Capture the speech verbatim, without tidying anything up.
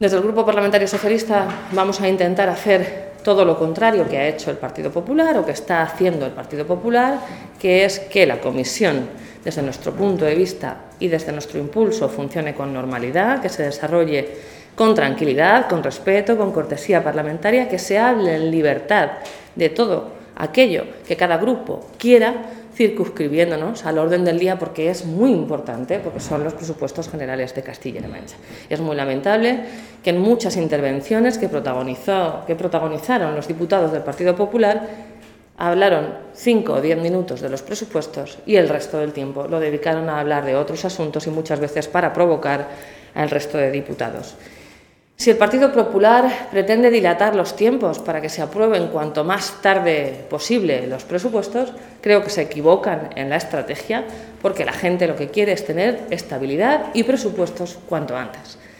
Desde el Grupo Parlamentario Socialista vamos a intentar hacer todo lo contrario que ha hecho el Partido Popular o que está haciendo el Partido Popular, que es que la comisión, desde nuestro punto de vista y desde nuestro impulso, funcione con normalidad, que se desarrolle con tranquilidad, con respeto, con cortesía parlamentaria, que se hable en libertad de todo aquello que cada grupo quiera, circunscribiéndonos al orden del día, porque es muy importante, porque son los presupuestos generales de Castilla-La Mancha. Es muy lamentable que en muchas intervenciones que, protagonizó, que protagonizaron los diputados del Partido Popular hablaron cinco o diez minutos de los presupuestos y el resto del tiempo lo dedicaron a hablar de otros asuntos y muchas veces para provocar al resto de diputados. Si el Partido Popular pretende dilatar los tiempos para que se aprueben cuanto más tarde posible los presupuestos, creo que se equivocan en la estrategia, porque la gente lo que quiere es tener estabilidad y presupuestos cuanto antes.